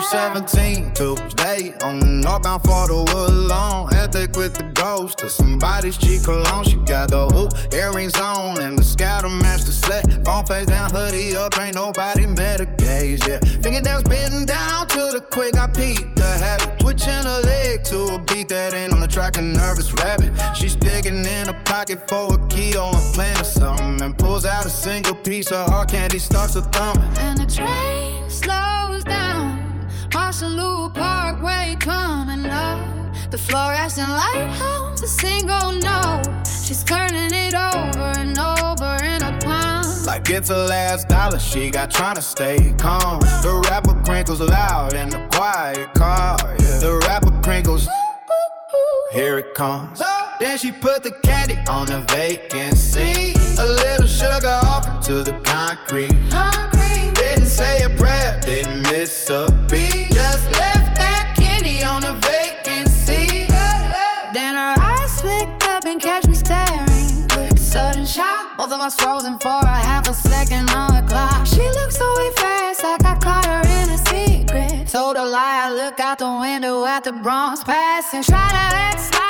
17, Tuesday on the northbound for the Woodlawn. Ethic with the ghost to somebody's cheek cologne. She got the hoop, earrings on, and the scout to match the sled. Phone face down, hoodie up, ain't nobody met a gaze, yeah. Fingernails bitten down to the quick, I peeped the habit. Twitching her leg to a beat that ain't on the track, a nervous rabbit. She's digging in her pocket for a key on a plan or something, and pulls out a single piece of hard candy, starts to thumb. And the train slows down, Marshall Parkway coming up. The fluorescent lighthouse, a single note. She's turning it over and over in a palm. Like it's her last dollar, she got tryna stay calm. The rapper crinkles loud in the quiet car, yeah. The rapper crinkles, here it comes. Then she put the candy on the vacancy. A little sugar off into the concrete. Didn't say a prayer, didn't miss a beat. Just left that candy on the vacancy. Then her eyes flicked up and catch me staring. Quick sudden shock, both of us frozen for a half a second on the clock. She looked so way fast, like I caught her in a secret. Told a lie, I look out the window at the Bronx Pass and try to act smart.